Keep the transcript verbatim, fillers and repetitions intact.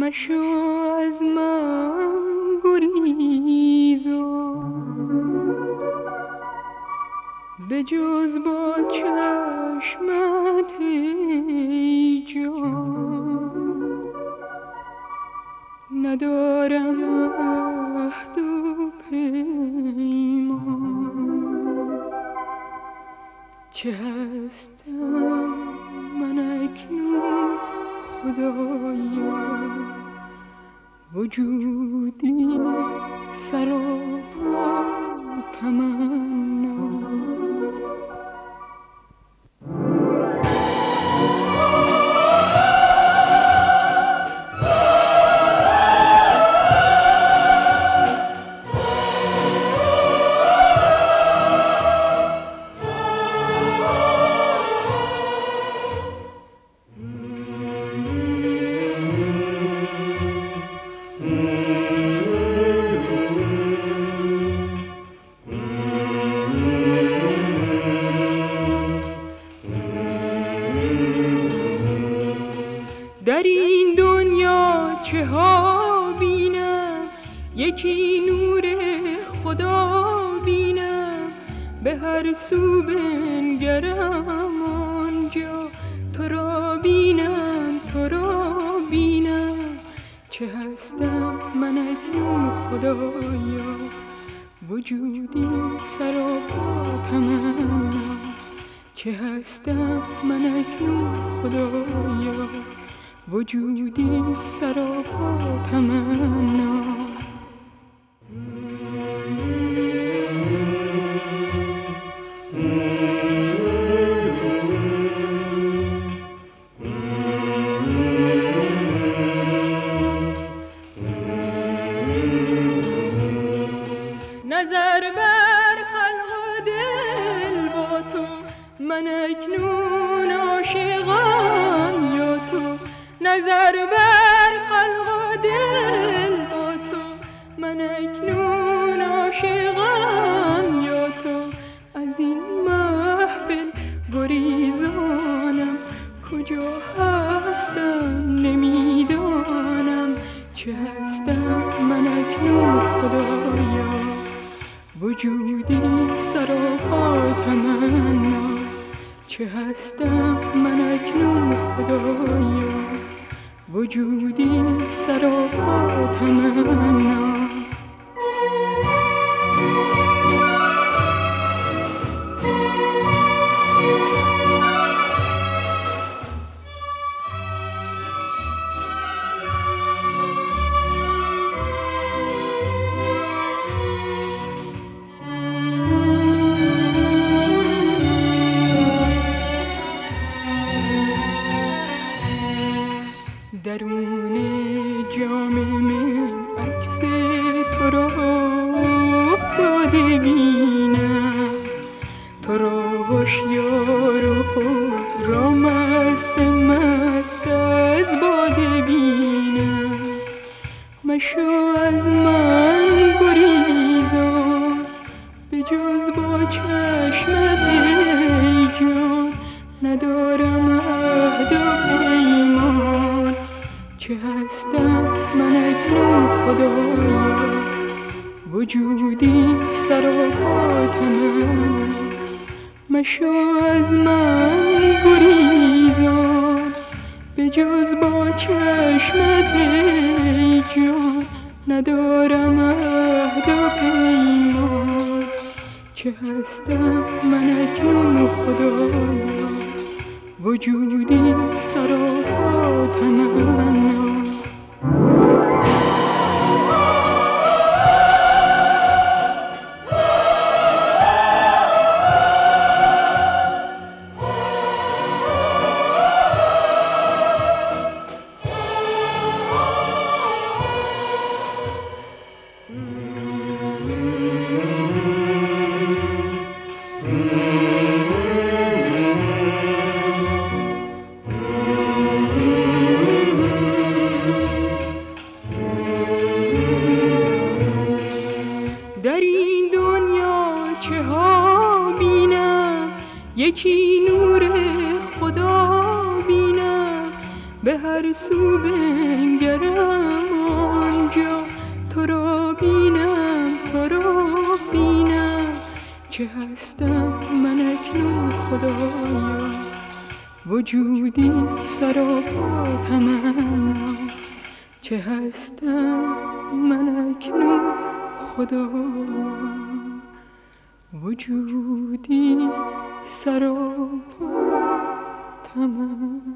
مشو از من گریزا به جز با چشمت ای جان ندارم عهد و پیمان. چه هستم من اکنون خدایا وجودی سراپا تمنا. در این دنیا چه ها بینم یکی نور خدا بینم به هر سو بنگرم آنجا تو را بینم تو را بینم. چه هستم من اکنون خدایا وجودی سراپا تمنا. چه هستم من اکنون خدایا وجودی سراپا تمنا. نظر بر خلق و دل با تو من اکنون عاشقم یا تو. نظر بر خلق و دل با تو من اکنون عاشقم یا تو. از این محفل گریزانم کجا هستم نمیدانم. چه هستم من اکنون خدایا وجودی سراپا تمنا. چه هستم من اکنون خدایا وجودی سراپا تمنا. درون جام من عکس تو را افتاده بینم. تو را هوشیار و خود را مست مست از باده بینم. مشو از من گریزا به جز با چشمت ای جان ندارم عهد و پیمان. چه هستم من اکنون خدایا وجودی سراپا تمنا. مشو از من گریزا به جز با چشمت ای جان ندارم عهد و پیمان. چه هستم من اکنون خدایا وجودی سراپا تمنا. در این دنیا چه ها بینم یکی نور خدا بینم به هر سو بنگرم آنجا تو را بینم تو را بینم چه هستم من اکنون خدایا وجودی سراپا تمنا چه هستم من اکنون خدایا وجودی سراپا تمنا